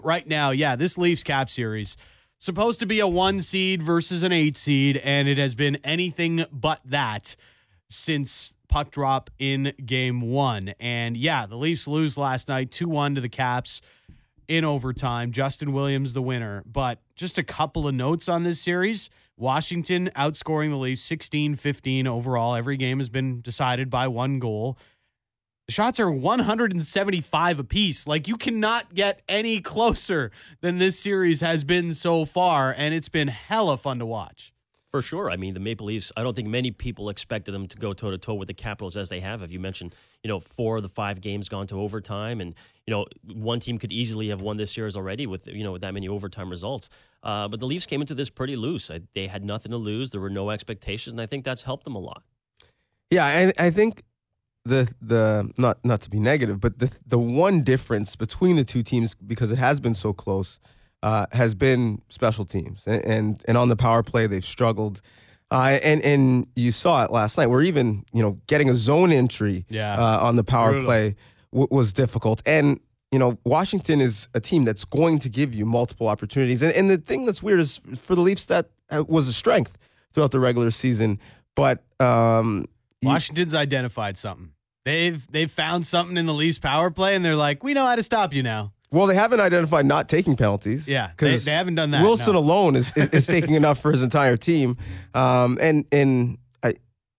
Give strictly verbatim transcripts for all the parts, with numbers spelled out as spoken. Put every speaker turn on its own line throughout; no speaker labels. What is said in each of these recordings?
right now, yeah, this Leafs Cap series supposed to be a one seed versus an eight seed, and it has been anything but that since puck drop in game one. And yeah, the Leafs lose last night two one to the Caps in overtime. Justin Williams the winner. But just a couple of notes on this series. Washington outscoring the Leafs sixteen fifteen overall. Every game has been decided by one goal. The shots are one seventy-five apiece. Like, you cannot get any closer than this series has been so far, and it's been hella fun to watch.
For sure. I mean, the Maple Leafs, I don't think many people expected them to go toe-to-toe with the Capitals as they have. If you mentioned, you know, four of the five games gone to overtime, and, you know, one team could easily have won this series already with, you know, with that many overtime results. Uh, but the Leafs came into this pretty loose. I, they had nothing to lose. There were no expectations, and I think that's helped them a lot.
Yeah, I, I think the the not not to be negative, but the the one difference between the two teams, because it has been so close, uh, has been special teams, and, and and on the power play they've struggled, uh, and and you saw it last night. Where even you know getting a zone entry
yeah.
uh, on the power
Brutal.
play w- was difficult, and you know Washington is a team that's going to give you multiple opportunities, and, and the thing that's weird is for the Leafs that was a strength throughout the regular season, but. Um,
Washington's identified something. They've they've found something in the Leafs power play, and they're like, we know how to stop you now.
Well, they haven't identified not taking penalties.
Yeah, they, they haven't done that.
Wilson
no.
alone is, is, is taking enough for his entire team. Um, and and I,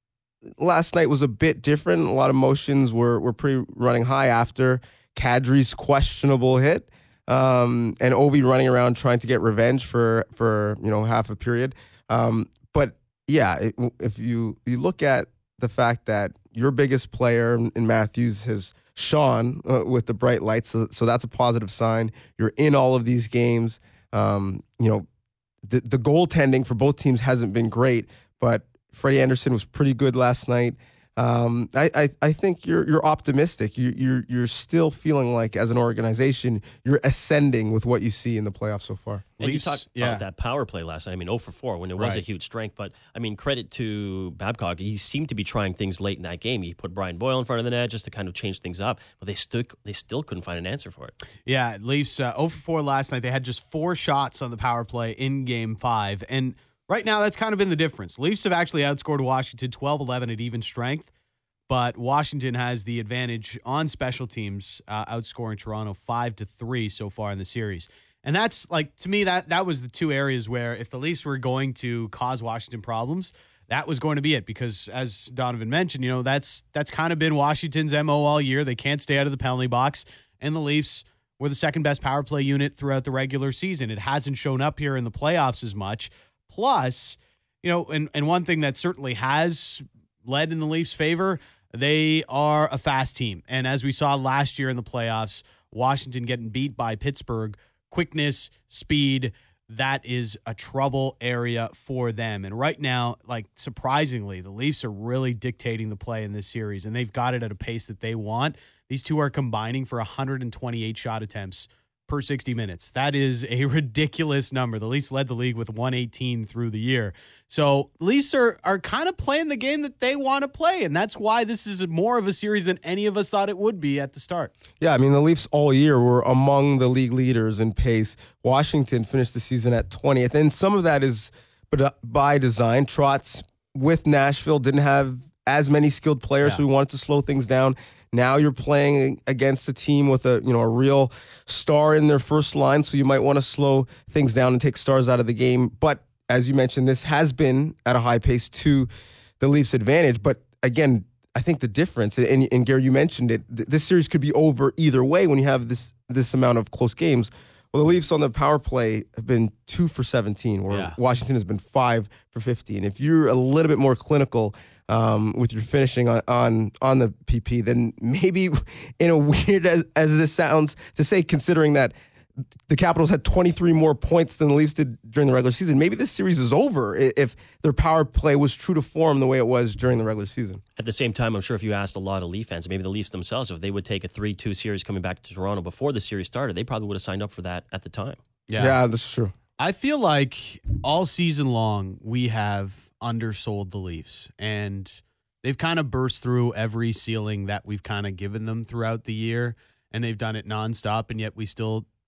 last night was a bit different. A lot of emotions were were pretty running high after Kadri's questionable hit, um, and Ovi running around trying to get revenge for for you know half a period. Um, but yeah, it, if you you look at the fact that your biggest player in Matthews has shone uh, with the bright lights, so, so that's a positive sign. You're in all of these games. Um, you know, the the goaltending for both teams hasn't been great, but Freddie Anderson was pretty good last night. Um, I, I I think you're you're optimistic. You, you're you're still feeling like as an organization you're ascending with what you see in the playoffs so far.
And
Leafs,
you talked
yeah.
about that power play last night. I mean, oh for four when it was
Right.
a huge strength. But, I mean, credit to Babcock. He seemed to be trying things late in that game. He put Brian Boyle in front of the net just to kind of change things up. But they, stuck, they still couldn't find an answer for it.
Yeah, Leafs uh, oh for four last night. They had just four shots on the power play in game five. And right now, that's kind of been the difference. Leafs have actually outscored Washington twelve eleven at even strength. But Washington has the advantage on special teams, uh, outscoring Toronto five to three so far in the series. And that's, like, to me, that that was the two areas where if the Leafs were going to cause Washington problems, that was going to be it. Because as Donovan mentioned, you know, that's that's kind of been Washington's M O all year. They can't stay out of the penalty box. And the Leafs were the second best power play unit throughout the regular season. It hasn't shown up here in the playoffs as much. Plus, you know, and, and one thing that certainly has led in the Leafs' favor, they are a fast team. And as we saw last year in the playoffs, Washington getting beat by Pittsburgh, quickness, speed, that is a trouble area for them. And right now, like, surprisingly, the Leafs are really dictating the play in this series, and they've got it at a pace that they want. These two are combining for one hundred twenty-eight shot attempts per sixty minutes. That is a ridiculous number. The Leafs led the league with one eighteen through the year. So Leafs are, are kind of playing the game that they want to play, and that's why this is more of a series than any of us thought it would be at the start.
Yeah, I mean, the Leafs all year were among the league leaders in pace. Washington finished the season at twentieth, and some of that is by design. Trotz with Nashville didn't have as many skilled players,
yeah.
so we wanted to slow things down. Now you're playing against a team with a you know a real star in their first line, so you might want to slow things down and take stars out of the game. But as you mentioned, this has been at a high pace to the Leafs' advantage. But again, I think the difference, and, and Gary, you mentioned it, th- this series could be over either way when you have this this amount of close games. Well, the Leafs on the power play have been two for seventeen, where
yeah.
Washington has been five for fifteen. If you're a little bit more clinical um, with your finishing on, on on the P P, then maybe, in a weird as, as this sounds to say, considering that the Capitals had twenty-three more points than the Leafs did during the regular season, maybe this series is over if their power play was true to form the way it was during the regular season.
At the same time, I'm sure if you asked a lot of Leaf fans, maybe the Leafs themselves, if they would take a three two series coming back to Toronto before the series started, they probably would have signed up for that at the time.
Yeah,
yeah that's true.
I feel like all season long we have undersold the Leafs, and they've kind of burst through every ceiling that we've kind of given them throughout the year, and they've done it nonstop, and yet we still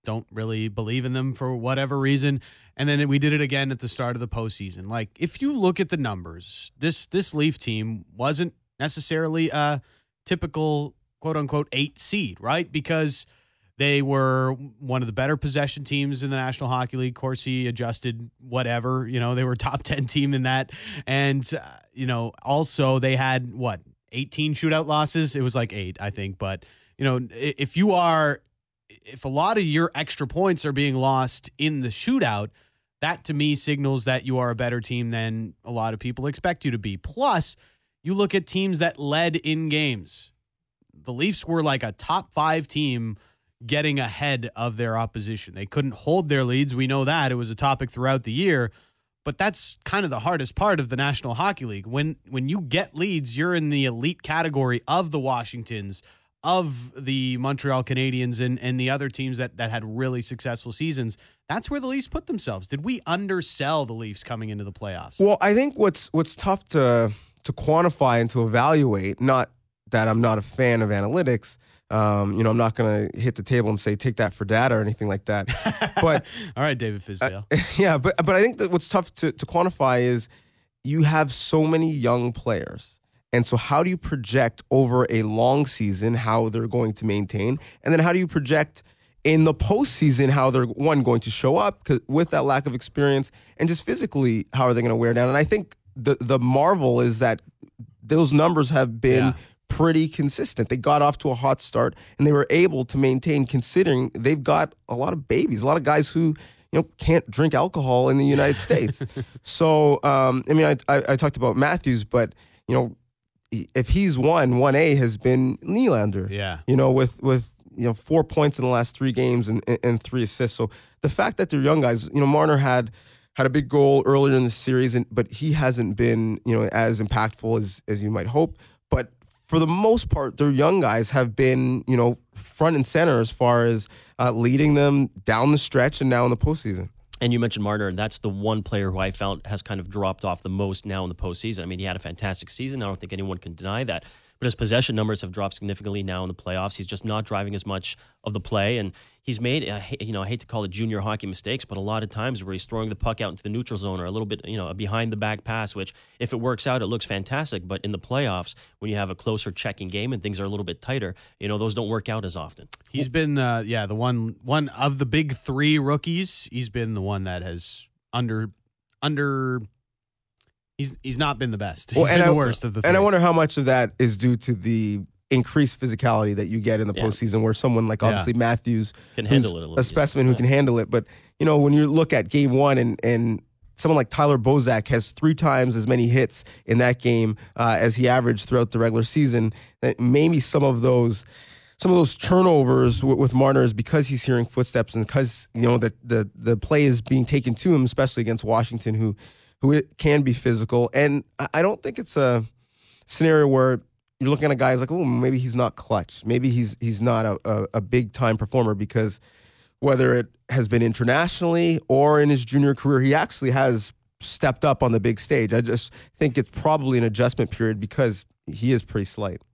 don't really believe in them for whatever reason. And then we did it again at the start of the postseason. Like, if you look at the numbers, this this Leaf team wasn't necessarily a typical quote-unquote eight seed, right? Because they were one of the better possession teams in the National Hockey League. Corsi adjusted whatever. You know, they were top ten team in that. And, uh, you know, also they had, what, eighteen shootout losses? It was like eight, I think. But, you know, if you are, if a lot of your extra points are being lost in the shootout, that to me signals that you are a better team than a lot of people expect you to be. Plus, you look at teams that led in games. The Leafs were like a top five team getting ahead of their opposition. They couldn't hold their leads. We know that. It was a topic throughout the year. But that's kind of the hardest part of the National Hockey League. When when you get leads, you're in the elite category of the Washingtons, of the Montreal Canadiens, and, and the other teams that, that had really successful seasons. That's where the Leafs put themselves. Did we undersell the Leafs coming into the playoffs?
Well, I think what's what's tough to to quantify and to evaluate, not that I'm not a fan of analytics, Um, you know, I'm not going to hit the table and say, take that for data or anything like that. But
all right, David Fizdale.
Uh, yeah, but but I think that what's tough to, to quantify is you have so many young players. And so how do you project over a long season how they're going to maintain? And then how do you project in the postseason how they're, one, going to show up 'cause with that lack of experience, and just physically how are they going to wear down? And I think the the marvel is that those numbers have been yeah. pretty consistent. They got off to a hot start, and they were able to maintain, considering they've got a lot of babies, a lot of guys who, you know, can't drink alcohol in the United States. So, um, I mean, I, I, I talked about Matthews, but, you know, if he's one, one A has been Nylander.
Yeah.
You know, with, with you know, four points in the last three games and, and three assists. So the fact that they're young guys, you know, Marner had had a big goal earlier in the series, and but he hasn't been, you know, as impactful as, as you might hope. But for the most part, their young guys have been, you know, front and center as far as uh, leading them down the stretch and now in the postseason.
And you mentioned Marner, and that's the one player who I found has kind of dropped off the most now in the postseason. I mean, he had a fantastic season. I don't think anyone can deny that. But his possession numbers have dropped significantly now in the playoffs. He's just not driving as much of the play, and he's made, you know, I hate to call it junior hockey mistakes, but a lot of times where he's throwing the puck out into the neutral zone or a little bit, you know, a behind the back pass, which if it works out, it looks fantastic. But in the playoffs, when you have a closer checking game and things are a little bit tighter, you know, those don't work out as often.
He's been, uh, yeah, the one one of the big three rookies. He's been the one that has under under. He's he's not been the best. He's well, been the I, worst of the three.
And I wonder how much of that is due to the increased physicality that you get in the yeah. postseason, where someone like obviously yeah. Matthews
can handle it a little
a specimen
easier.
who can handle it. But, you know, when you look at game one and, and someone like Tyler Bozak has three times as many hits in that game uh, as he averaged throughout the regular season, that maybe some of those some of those turnovers with, with Marner is because he's hearing footsteps and because, you know, the, the, the play is being taken to him, especially against Washington, who who it can be physical. And I don't think it's a scenario where you're looking at guys like, oh, maybe he's not clutch. Maybe he's he's not a, a, a big-time performer, because whether it has been internationally or in his junior career, he actually has stepped up on the big stage. I just think it's probably an adjustment period because he is pretty slight.